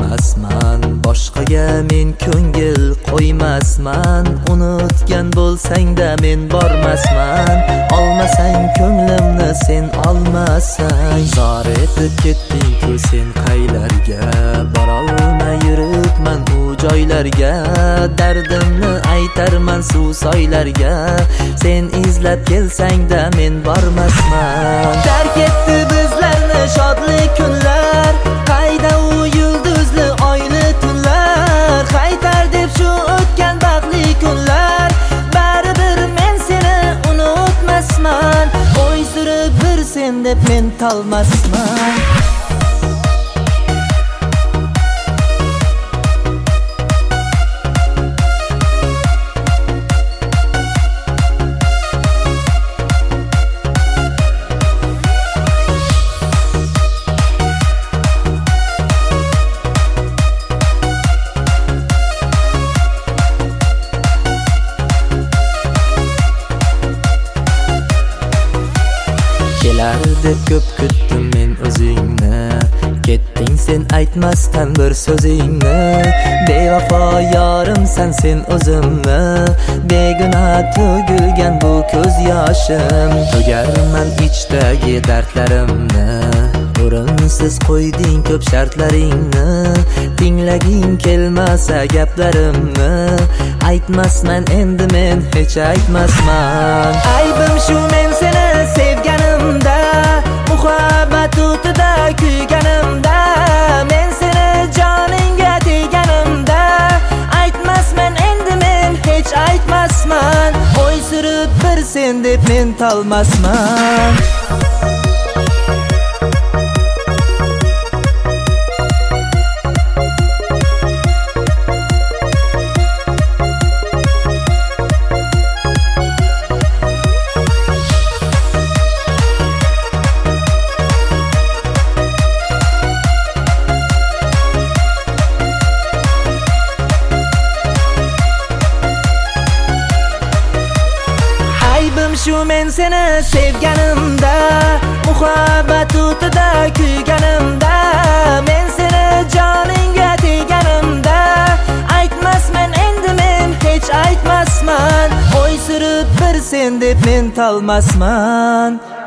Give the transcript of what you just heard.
olmasman, boshqaga men ko'ngil qo'ymasman. Unutgan bo'lsang-da men bormasman, olmasang ko'nglimni sen olmasang. Zor etib ketding-ku sen qaylarga, borolmay yuribman u joylarga. Dardimni aytarman suv soylarga, sen izlab kelsang-da men bormasman. Tark etdi bizlarni shodli kunlar, qayda u yulduzli oyli tunlar. Qaytar deb shu o'tgan baxtli kunlar, baribir men seni unutmasman. Qo'y surib bir sen deb men tolmasman. Kelar deb ko'p kutdim men o'zingni, ketding sen aytmasdan bir so'zingni. Bevafo yorimsan sen o'zimni, begunoh to'gilgan bu ko'z yoshim. To'garman ichdagi dardlarimni, o'rinsiz qo'yding ko'p shartlaringni. Tinglaging kelmasa gaplarimni, aytmasman endi men hech aytmasman. Aybim shu men seni sevganimda, muhabbat o'tida kuyganimda. Men seni joningga teganimda, aytmasman endi men hech aytmasman. Qo'y surib bir sen deb men tolmasman. Aybim shu men seni sevganimda, muhabbat o'tida kuyganimda. Men seni joningga teganimda, aytmasman endi men hech aytmasman. Qo'y surib bir sen deb men tolmasman.